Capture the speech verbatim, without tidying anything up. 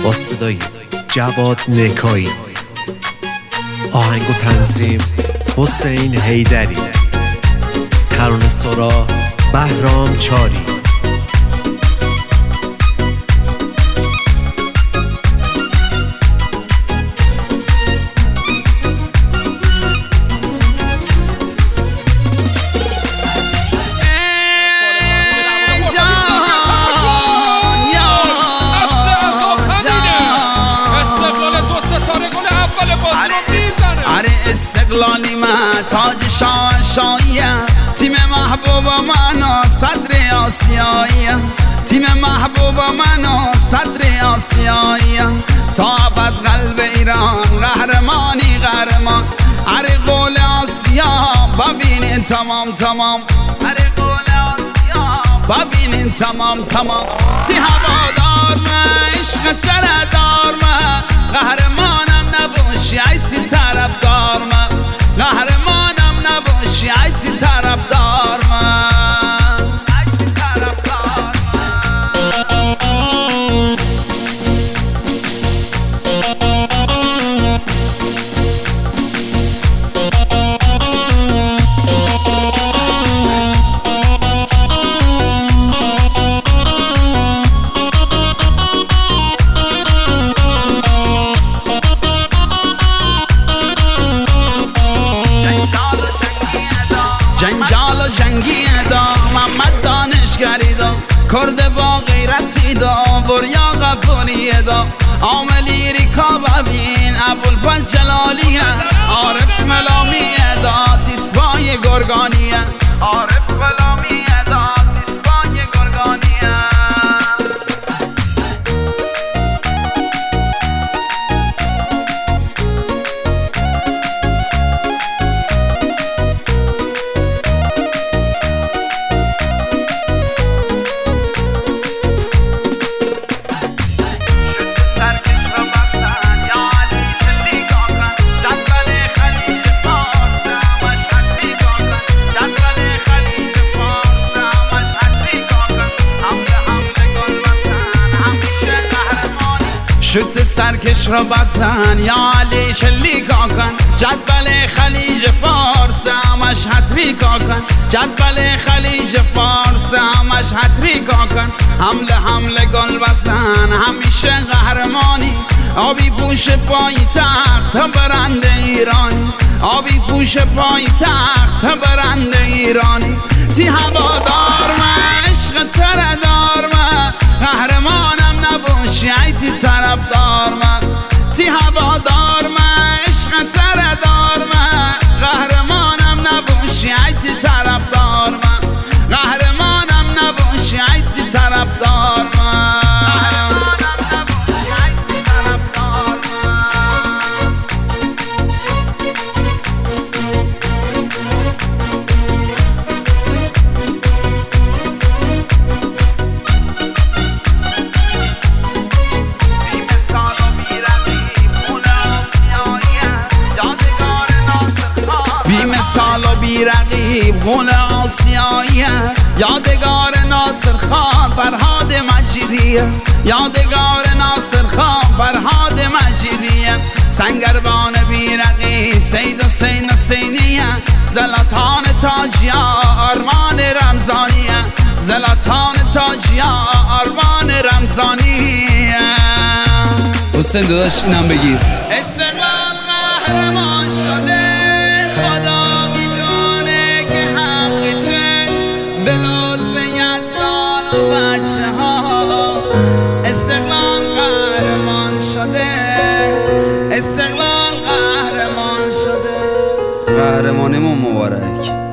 با صدای جواد نکایی، آهنگ و تنظیم حسین حیدری، ترانه سرا بهرام چاری. استقلالی من تاج شاه شاهیم، تیم محبوب من و صدر آسیاییم، تیم محبوب من و صدر آسیاییم، تا ابد قلب ایران قهرمانی قهرمان. اره قول آسیا ببینین تمام تمام، اره قول آسیا ببینین تمام تمام. تی هوادار من عشق تردار من، قهرمانم نباشی ایتی طرفدار من، قهرمانم نباشی ایتی طرفدار من، ایتی طرفدار جنجال و جنگی دا محمد دانشگری دا، کرد با غیرتی دا، بریا غفوری دا، عاملی ریکا ببین ابوالفضل جلالیه، عارف ملامیه دا تیسبای گرگانیه، عارف ملامیه دا تیسبای گرگانیه. شد سرکش را بسن یا علی شلیکا کن، جدول خلیج فارس همش حتریکا کن، جدول خلیج فارس همش حتریکا کن. حمله حمله گل بسن همیشه قهرمانی، آبی پوش پای تخت برنده ایرانی، آبی پوش پای تخت برنده ایرانی. تی هوادار من عشق تردار من، قهرمانم نباشی ایتی طرفدار من، تی هوادار من عشق تردار من، قهرمانم نباشی ایتی طرفدار من، قهرمانم نباشی ایتی طرفدار من. بی‌مثال و بی‌رقیب غول آسیاییه، یادگار ناصر خان فرهاد مجیدیه، یادگار ناصر خان فرهاد مجیدیه. سنگربان بی‌رقیب سید حسین حسینیه، زلطان تاجیا آرمان رمضانیه، زلطان تاجیا آرمان رمضانیه. حسین داداش اینم بگیر. استقلال قهرمان شده، خدا میدونه که حقشه، به لطف یزدان و بچه ها استقلال قهرمان شده، استقلال قهرمان شده. قهرمانیمون مبارک.